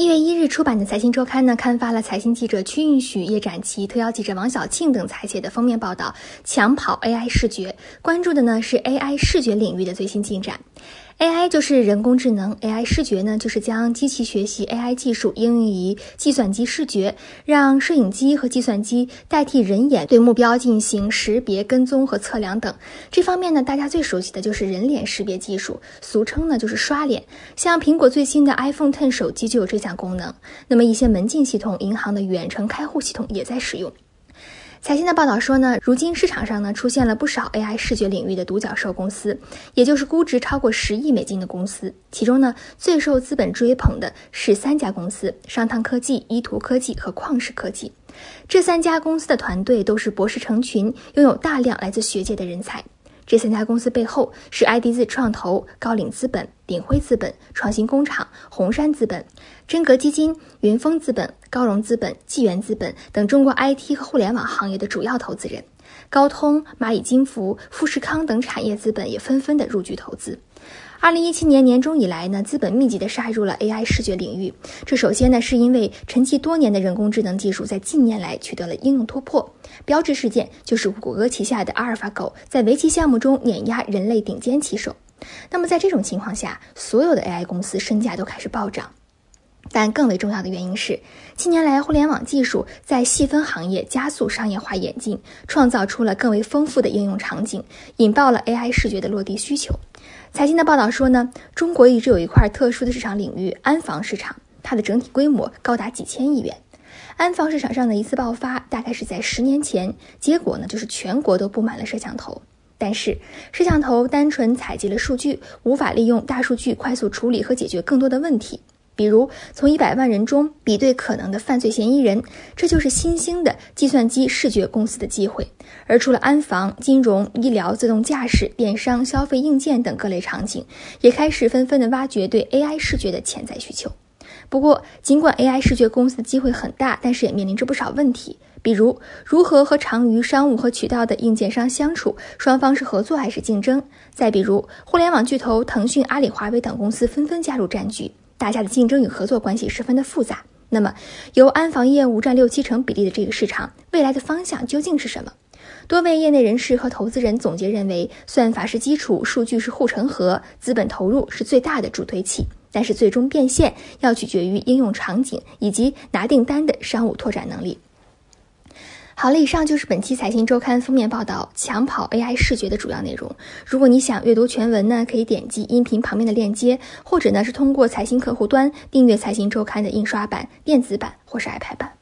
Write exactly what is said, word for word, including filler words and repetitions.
一月一日出版的财新周刊呢，刊发了财新记者曲运许、叶展琪、特邀记者王晓庆等采写的封面报道，抢跑 A I 视觉，关注的呢是 A I 视觉领域的最新进展。A I 就是人工智能 ，A I 视觉呢就是将机器学习 A I 技术应用于计算机视觉，让摄影机和计算机代替人眼对目标进行识别、跟踪和测量等。这方面呢，大家最熟悉的就是人脸识别技术，俗称呢就是刷脸。像苹果最新的 iPhone X 手机就有这项功能。那么一些门禁系统、银行的远程开户系统也在使用。财新的报道说呢，如今市场上呢出现了不少 A I 视觉领域的独角兽公司，也就是估值超过十亿美金的公司。其中呢，最受资本追捧的是三家公司：商汤科技、依图科技和旷视科技。这三家公司的团队都是博士成群，拥有大量来自学界的人才。这三家公司背后是 I D Z 创投、高瓴资本、鼎晖资本、创新工厂、红杉资本、真格基金、云峰资本、高融资本、纪元资本等中国 I T 和互联网行业的主要投资人。高通、蚂蚁金服、富士康等产业资本也纷纷的入局投资。二零一七年年中以来呢，资本密集地杀入了 A I 视觉领域。这首先呢，是因为沉寂多年的人工智能技术在近年来取得了应用突破。标志事件就是谷歌旗下的阿尔法狗在围棋项目中碾压人类顶尖棋手。那么在这种情况下，所有的 A I 公司身价都开始暴涨。但更为重要的原因是，近年来互联网技术在细分行业加速商业化演进，创造出了更为丰富的应用场景，引爆了 A I 视觉的落地需求。财新的报道说呢，中国一直有一块特殊的市场领域，安防市场，它的整体规模高达几千亿元。安防市场上的一次爆发大概是在十年前，结果呢就是全国都布满了摄像头。但是摄像头单纯采集了数据，无法利用大数据快速处理和解决更多的问题。比如从一百万人中比对可能的犯罪嫌疑人，这就是新兴的计算机视觉公司的机会。而除了安防、金融、医疗、自动驾驶、电商、消费硬件等各类场景，也开始纷纷的挖掘对 A I 视觉的潜在需求。不过尽管 A I 视觉公司的机会很大，但是也面临着不少问题，比如如何和常于商务和渠道的硬件商相处，双方是合作还是竞争。再比如互联网巨头腾讯、阿里、华为等公司纷纷加入战局，大家的竞争与合作关系十分的复杂。那么由安防业务占六七成比例的这个市场，未来的方向究竟是什么？多位业内人士和投资人总结认为，算法是基础，数据是护城河，资本投入是最大的助推器，但是最终变现要取决于应用场景以及拿订单的商务拓展能力。好了，以上就是本期财新周刊封面报道抢跑 A I 视觉的主要内容。如果你想阅读全文呢，可以点击音频旁边的链接，或者呢是通过财新客户端订阅财新周刊的印刷版、电子版或是 iPad 版。